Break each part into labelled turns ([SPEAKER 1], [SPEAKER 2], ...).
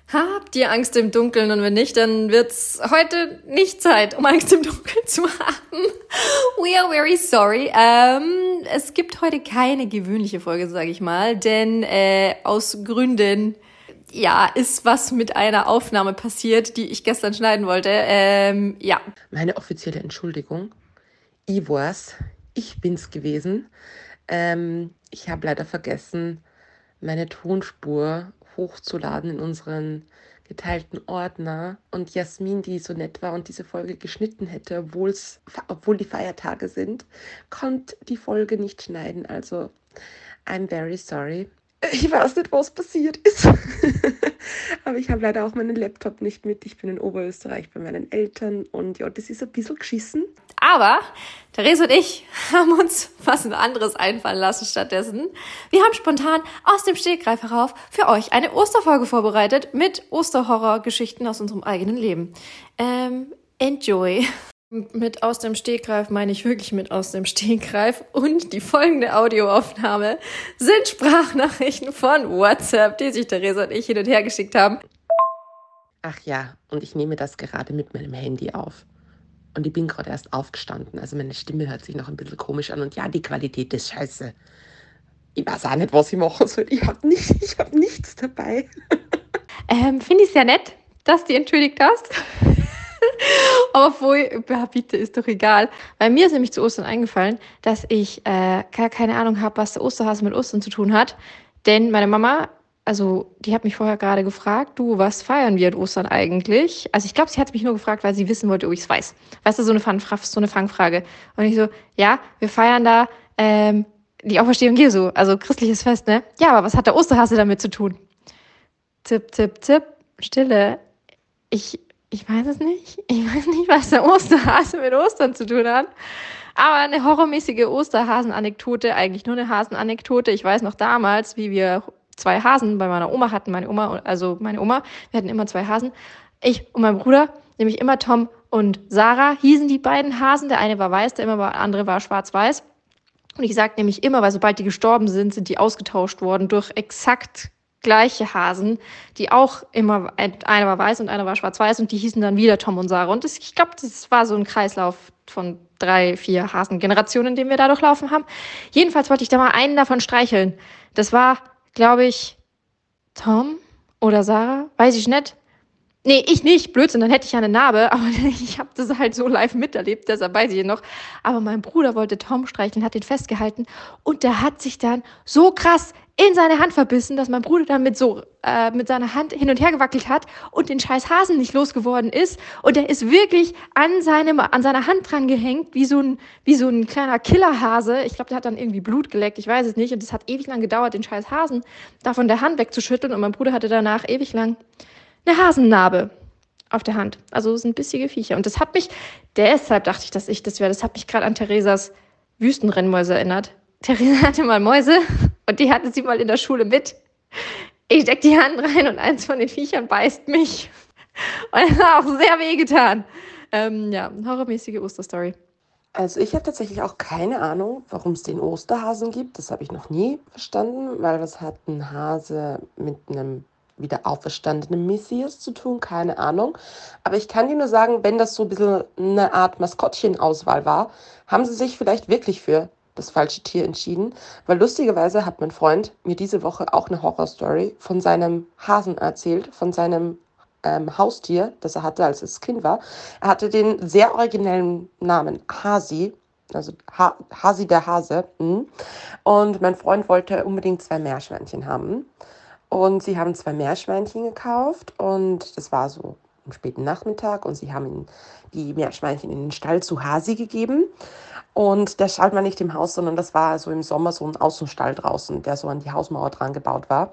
[SPEAKER 1] Habt ihr Angst im Dunkeln? Und wenn nicht, dann wird's heute nicht Zeit, um Angst im Dunkeln zu haben. We are very sorry. Es gibt heute keine gewöhnliche Folge, sage ich mal, denn aus Gründen, ja, ist was mit einer Aufnahme passiert, die ich gestern schneiden wollte. Ja.
[SPEAKER 2] Meine offizielle Entschuldigung. Ich bin's gewesen. Ich habe leider vergessen, meine Tonspur hochzuladen in unseren geteilten Ordner. Und Jasmin, die so nett war und diese Folge geschnitten hätte, obwohl die Feiertage sind, konnte die Folge nicht schneiden. Also, I'm very sorry. Ich weiß nicht, was passiert ist. Aber ich habe leider auch meinen Laptop nicht mit. Ich bin in Oberösterreich bei meinen Eltern und ja, das ist ein bisschen geschissen.
[SPEAKER 1] Aber Therese und ich haben uns was anderes einfallen lassen stattdessen. Wir haben spontan aus dem Stegreif heraus für euch eine Osterfolge vorbereitet mit Osterhorror-Geschichten aus unserem eigenen Leben. Enjoy! Mit aus dem Stegreif meine ich wirklich mit aus dem Stegreif. Und die folgende Audioaufnahme sind Sprachnachrichten von WhatsApp, die sich Therese und ich hin und her geschickt haben.
[SPEAKER 2] Ach ja, und ich nehme das gerade mit meinem Handy auf. Und ich bin gerade erst aufgestanden. Also meine Stimme hört sich noch ein bisschen komisch an. Und ja, die Qualität ist scheiße. Ich weiß auch nicht, was ich machen soll. Ich hab nichts dabei.
[SPEAKER 1] Finde ich sehr nett, dass du entschuldigt hast. Aber bitte, ist doch egal. Weil mir ist nämlich zu Ostern eingefallen, dass ich gar keine Ahnung habe, was der Osterhase mit Ostern zu tun hat. Denn meine Mama, also die hat mich vorher gerade gefragt, du, was feiern wir an Ostern eigentlich? Also ich glaube, sie hat mich nur gefragt, weil sie wissen wollte, ob ich es weiß. Weißt du, so eine Fangfrage. Und ich so, ja, wir feiern da die Auferstehung Jesu, also christliches Fest, ne? Ja, aber was hat der Osterhase damit zu tun? Tipp, tipp, tipp, Stille. Ich weiß es nicht. Ich weiß nicht, was der Osterhase mit Ostern zu tun hat. Aber eine horrormäßige Osterhasen-Anekdote, eigentlich nur eine Hasenanekdote. Ich weiß noch damals, wie wir 2 Hasen bei meiner Oma hatten. Meine Oma, wir hatten immer 2 Hasen. Ich und mein Bruder, nämlich immer Tom und Sarah, hießen die beiden Hasen. Der eine war weiß, der andere war schwarz-weiß. Und ich sage nämlich immer, weil sobald die gestorben sind, sind die ausgetauscht worden durch exakt gleiche Hasen, die auch immer, einer war weiß und einer war schwarz-weiß und die hießen dann wieder Tom und Sarah. Und ich glaube, das war so ein Kreislauf von 3, 4 Hasengenerationen, den wir da durchlaufen haben. Jedenfalls wollte ich da mal einen davon streicheln. Das war, glaube ich, Tom oder Sarah, weiß ich nicht. Nee, ich nicht, Blödsinn, dann hätte ich ja eine Narbe, aber ich habe das halt so live miterlebt, deshalb weiß ich ihn noch. Aber mein Bruder wollte Tom streicheln, hat ihn festgehalten und der hat sich dann so krass in seine Hand verbissen, dass mein Bruder dann mit seiner Hand hin und her gewackelt hat und den scheiß Hasen nicht losgeworden ist. Und der ist wirklich an seiner Hand dran gehängt, wie so ein kleiner Killerhase. Ich glaube, der hat dann irgendwie Blut geleckt, ich weiß es nicht. Und es hat ewig lang gedauert, den scheiß Hasen da von der Hand wegzuschütteln. Und mein Bruder hatte danach ewig lang eine Hasennarbe auf der Hand. Also es sind bissige Viecher. Und deshalb dachte ich, das hat mich gerade an Theresas Wüstenrennmäuse erinnert. Theresa hatte mal Mäuse und die hatte sie mal in der Schule mit. Ich steck die Hand rein und eins von den Viechern beißt mich. Und das hat auch sehr wehgetan. Ja, horrormäßige Osterstory.
[SPEAKER 2] Also ich habe tatsächlich auch keine Ahnung, warum es den Osterhasen gibt. Das habe ich noch nie verstanden, weil was hat ein Hase mit einem wieder auferstandenen Messias zu tun? Keine Ahnung. Aber ich kann dir nur sagen, wenn das so ein bisschen eine Art Maskottchenauswahl war, haben sie sich vielleicht wirklich für das falsche Tier entschieden, weil lustigerweise hat mein Freund mir diese Woche auch eine Horrorstory von seinem Hasen erzählt, von seinem Haustier, das er hatte, als es Kind war. Er hatte den sehr originellen Namen Hasi, also Hasi der Hase. Und mein Freund wollte unbedingt 2 Meerschweinchen haben. Und sie haben 2 Meerschweinchen gekauft und das war so am späten Nachmittag und sie haben ihm die Meerschweinchen in den Stall zu Hasi gegeben. Und der Stall war nicht im Haus, sondern das war so im Sommer so ein Außenstall draußen, der so an die Hausmauer dran gebaut war.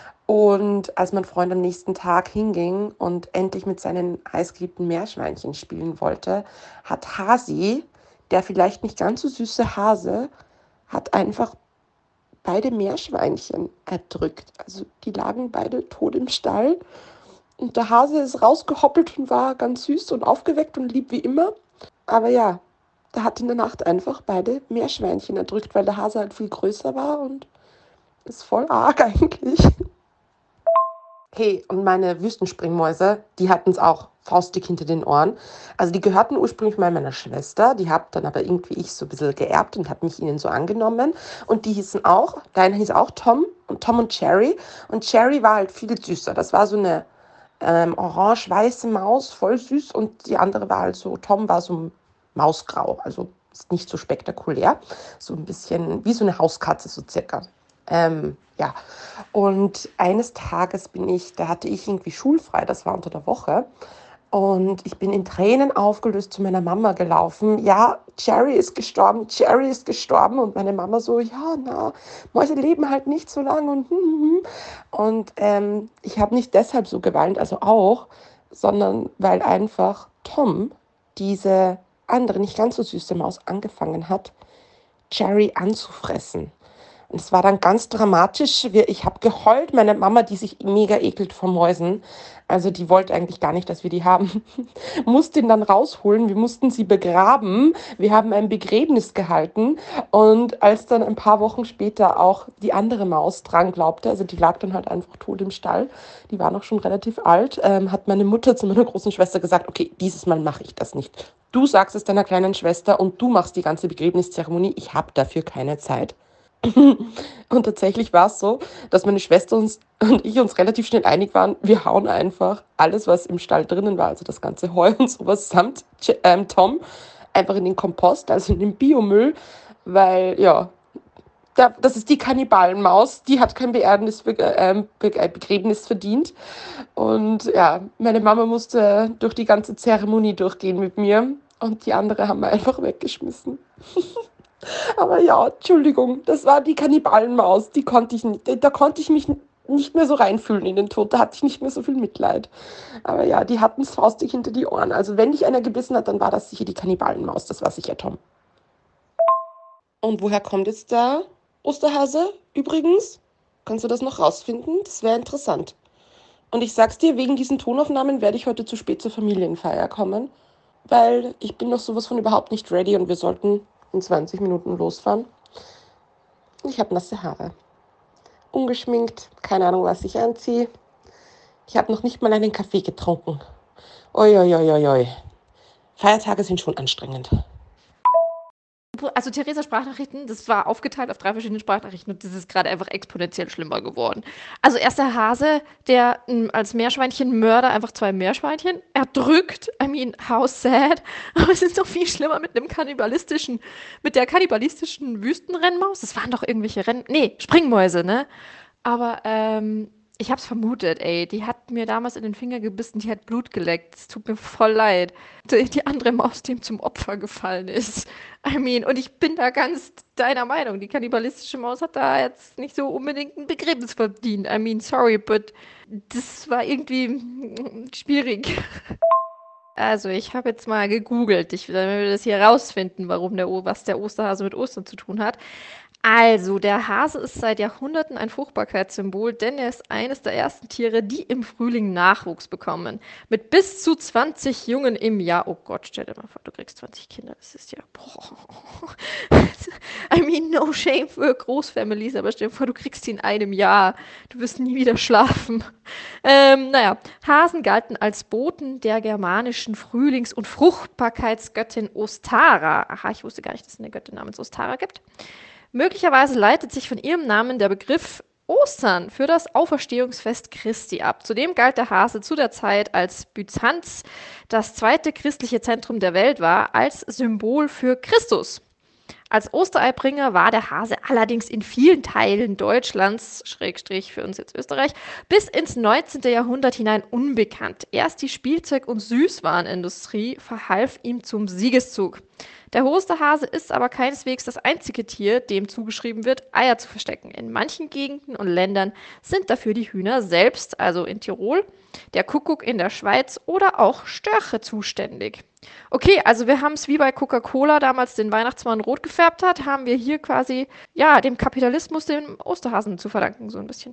[SPEAKER 2] Und als mein Freund am nächsten Tag hinging und endlich mit seinen heißgeliebten Meerschweinchen spielen wollte, hat Hasi, der vielleicht nicht ganz so süße Hase, hat einfach beide Meerschweinchen erdrückt. Also die lagen beide tot im Stall. Und der Hase ist rausgehoppelt und war ganz süß und aufgeweckt und lieb wie immer. Aber ja, der hat in der Nacht einfach beide Meerschweinchen erdrückt, weil der Hase halt viel größer war und ist voll arg eigentlich. Hey, und meine Wüstenspringmäuse, die hatten es auch faustdick hinter den Ohren. Also die gehörten ursprünglich mal meiner Schwester, die habe dann aber irgendwie ich so ein bisschen geerbt und habe mich ihnen so angenommen. Und die hießen auch, deiner hieß auch Tom und Cherry. Und Cherry war halt viel süßer. Das war so eine orange-weiße Maus, voll süß. Und die andere war halt so, Tom war so mausgrau, also ist nicht so spektakulär. So ein bisschen wie so eine Hauskatze, so circa. Ja, und eines Tages da hatte ich irgendwie schulfrei, das war unter der Woche. Und ich bin in Tränen aufgelöst zu meiner Mama gelaufen. Ja, Cherry ist gestorben, Cherry ist gestorben. Und meine Mama so, ja, na, Mäuse leben halt nicht so lange. Und ich habe nicht deshalb so geweint, also auch, sondern weil einfach Tom, diese andere, nicht ganz so süße Maus, angefangen hat, Cherry anzufressen. Und es war dann ganz dramatisch. Ich habe geheult. Meine Mama, die sich mega ekelt vor Mäusen, also die wollte eigentlich gar nicht, dass wir die haben, musste ihn dann rausholen. Wir mussten sie begraben. Wir haben ein Begräbnis gehalten. Und als dann ein paar Wochen später auch die andere Maus dran glaubte, also die lag dann halt einfach tot im Stall, die war noch schon relativ alt, hat meine Mutter zu meiner großen Schwester gesagt, okay, dieses Mal mache ich das nicht. Du sagst es deiner kleinen Schwester und du machst die ganze Begräbniszeremonie. Ich habe dafür keine Zeit. Und tatsächlich war es so, dass meine Schwester und ich uns relativ schnell einig waren, wir hauen einfach alles, was im Stall drinnen war, also das ganze Heu und sowas, samt Tom, einfach in den Kompost, also in den Biomüll, weil, ja, das ist die Kannibalenmaus, die hat kein Begräbnis verdient. Und ja, meine Mama musste durch die ganze Zeremonie durchgehen mit mir und die andere haben wir einfach weggeschmissen. Aber ja, Entschuldigung, das war die Kannibalenmaus, die konnte ich nicht, da konnte ich mich nicht mehr so reinfühlen in den Tod, da hatte ich nicht mehr so viel Mitleid. Aber ja, die hatten es faustig hinter die Ohren. Also wenn dich einer gebissen hat, dann war das sicher die Kannibalenmaus, das war sicher Tom. Und woher kommt jetzt der Osterhase übrigens? Kannst du das noch rausfinden? Das wäre interessant. Und ich sag's dir, wegen diesen Tonaufnahmen werde ich heute zu spät zur Familienfeier kommen, weil ich bin noch sowas von überhaupt nicht ready und wir sollten in 20 Minuten losfahren. Ich habe nasse Haare. Ungeschminkt, keine Ahnung, was ich anziehe. Ich habe noch nicht mal einen Kaffee getrunken. Oi, oi, oi, oi, oi. Feiertage sind schon anstrengend.
[SPEAKER 1] Also Theresa Sprachnachrichten, das war aufgeteilt auf 3 verschiedene Sprachnachrichten und das ist gerade einfach exponentiell schlimmer geworden. Also erst der Hase, der als Meerschweinchenmörder einfach 2 Meerschweinchen erdrückt. I mean, how sad. Aber es ist noch viel schlimmer mit der kannibalistischen Wüstenrennmaus. Das waren doch irgendwelche Springmäuse, ne? Aber ich hab's vermutet, ey. Die hat mir damals in den Finger gebissen, die hat Blut geleckt. Es tut mir voll leid. Die andere Maus, die ihm zum Opfer gefallen ist. I mean, und ich bin da ganz deiner Meinung. Die kannibalistische Maus hat da jetzt nicht so unbedingt ein Begräbnis verdient. I mean, sorry, but das war irgendwie schwierig. Also, ich habe jetzt mal gegoogelt. Damit wir das hier rausfinden, was der Osterhase mit Ostern zu tun hat. Also, der Hase ist seit Jahrhunderten ein Fruchtbarkeitssymbol, denn er ist eines der ersten Tiere, die im Frühling Nachwuchs bekommen. Mit bis zu 20 Jungen im Jahr. Oh Gott, stell dir mal vor, du kriegst 20 Kinder. Das ist ja. Boah. I mean, no shame für Großfamilies, aber stell dir vor, du kriegst die in einem Jahr. Du wirst nie wieder schlafen. Naja, Hasen galten als Boten der germanischen Frühlings- und Fruchtbarkeitsgöttin Ostara. Aha, ich wusste gar nicht, dass es eine Göttin namens Ostara gibt. Möglicherweise leitet sich von ihrem Namen der Begriff Ostern für das Auferstehungsfest Christi ab. Zudem galt der Hase zu der Zeit, als Byzanz das zweite christliche Zentrum der Welt war, als Symbol für Christus. Als Ostereibringer war der Hase allerdings in vielen Teilen Deutschlands, Schrägstrich für uns jetzt Österreich, bis ins 19. Jahrhundert hinein unbekannt. Erst die Spielzeug- und Süßwarenindustrie verhalf ihm zum Siegeszug. Der Osterhase ist aber keineswegs das einzige Tier, dem zugeschrieben wird, Eier zu verstecken. In manchen Gegenden und Ländern sind dafür die Hühner selbst, also in Tirol, der Kuckuck in der Schweiz oder auch Störche zuständig. Okay, also wir haben es wie bei Coca-Cola damals den Weihnachtsmann rot gefärbt hat, haben wir hier quasi, ja, dem Kapitalismus den Osterhasen zu verdanken, so ein bisschen.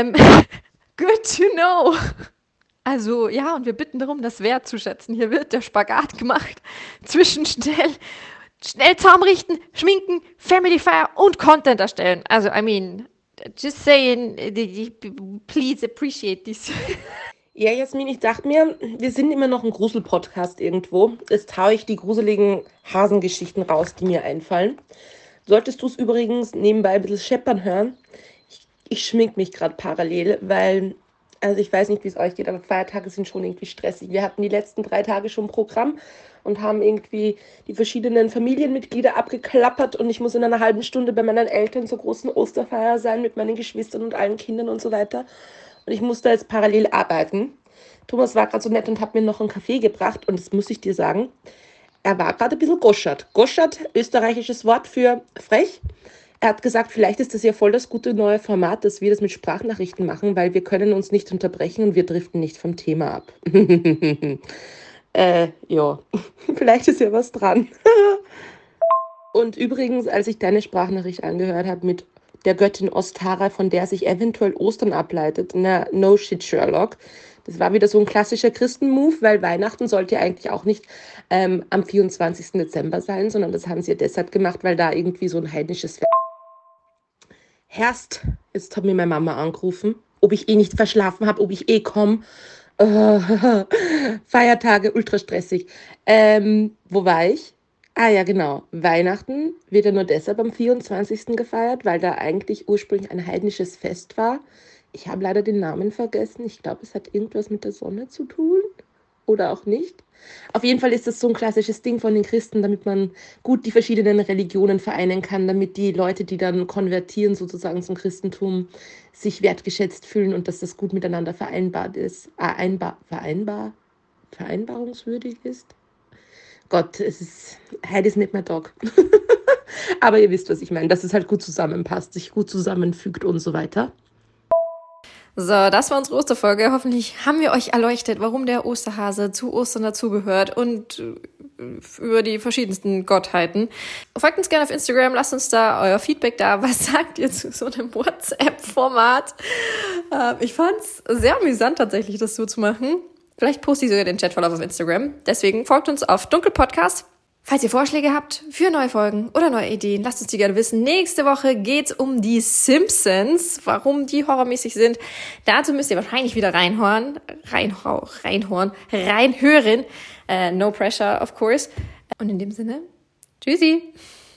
[SPEAKER 1] Good to know. Also ja, und wir bitten darum, das wertzuschätzen. Hier wird der Spagat gemacht zwischen schnell Zaum richten, schminken, Family Fire und Content erstellen. Also, I mean, Just saying, please appreciate this.
[SPEAKER 2] Ja, Jasmin, ich dachte mir, wir sind immer noch ein Grusel-Podcast irgendwo. Jetzt haue ich die gruseligen Hasengeschichten raus, die mir einfallen. Solltest du es übrigens nebenbei ein bisschen scheppern hören, ich schmink mich gerade parallel, weil, also ich weiß nicht, wie es euch geht, aber Feiertage sind schon irgendwie stressig. Wir hatten die letzten 3 Tage schon ein Programm und haben irgendwie die verschiedenen Familienmitglieder abgeklappert und ich muss in einer halben Stunde bei meinen Eltern zur großen Osterfeier sein mit meinen Geschwistern und allen Kindern und so weiter. Und ich musste jetzt parallel arbeiten. Thomas war gerade so nett und hat mir noch einen Kaffee gebracht und das muss ich dir sagen, er war gerade ein bisschen goschert. Goschert, österreichisches Wort für frech. Er hat gesagt, vielleicht ist das ja voll das gute neue Format, dass wir das mit Sprachnachrichten machen, weil wir können uns nicht unterbrechen und wir driften nicht vom Thema ab. Ja, vielleicht ist ja was dran. Und übrigens, als ich deine Sprachnachricht angehört habe mit der Göttin Ostara, von der sich eventuell Ostern ableitet, na, no shit, Sherlock. Das war wieder so ein klassischer Christen-Move, weil Weihnachten sollte ja eigentlich auch nicht am 24. Dezember sein, sondern das haben sie ja deshalb gemacht, weil da irgendwie so ein heidnisches herrscht. Jetzt hat mir meine Mama angerufen, ob ich eh nicht verschlafen habe, ob ich eh komme. Feiertage, ultra stressig. Wo war ich? Ah ja, genau. Weihnachten wird ja nur deshalb am 24. gefeiert, weil da eigentlich ursprünglich ein heidnisches Fest war. Ich habe leider den Namen vergessen. Ich glaube, es hat irgendwas mit der Sonne zu tun. Oder auch nicht. Auf jeden Fall ist das so ein klassisches Ding von den Christen, damit man gut die verschiedenen Religionen vereinen kann, damit die Leute, die dann konvertieren sozusagen zum Christentum, sich wertgeschätzt fühlen und dass das gut miteinander vereinbart ist. Vereinbarungswürdig ist. Gott, heute ist nicht mehr Tag. Aber ihr wisst, was ich meine, dass es halt gut zusammenpasst, sich gut zusammenfügt und so weiter.
[SPEAKER 1] So, das war unsere Osterfolge. Hoffentlich haben wir euch erleuchtet, warum der Osterhase zu Ostern dazugehört und über die verschiedensten Gottheiten. Folgt uns gerne auf Instagram, lasst uns da euer Feedback da. Was sagt ihr zu so einem WhatsApp-Format? Ich fand's sehr amüsant tatsächlich, das so zu machen. Vielleicht poste ich sogar den Chatverlauf auf Instagram. Deswegen folgt uns auf Dunkelpodcast. Falls ihr Vorschläge habt für neue Folgen oder neue Ideen, lasst uns die gerne wissen. Nächste Woche geht's um die Simpsons, warum die horrormäßig sind. Dazu müsst ihr wahrscheinlich wieder reinhören. No pressure, of course. Und in dem Sinne, tschüssi!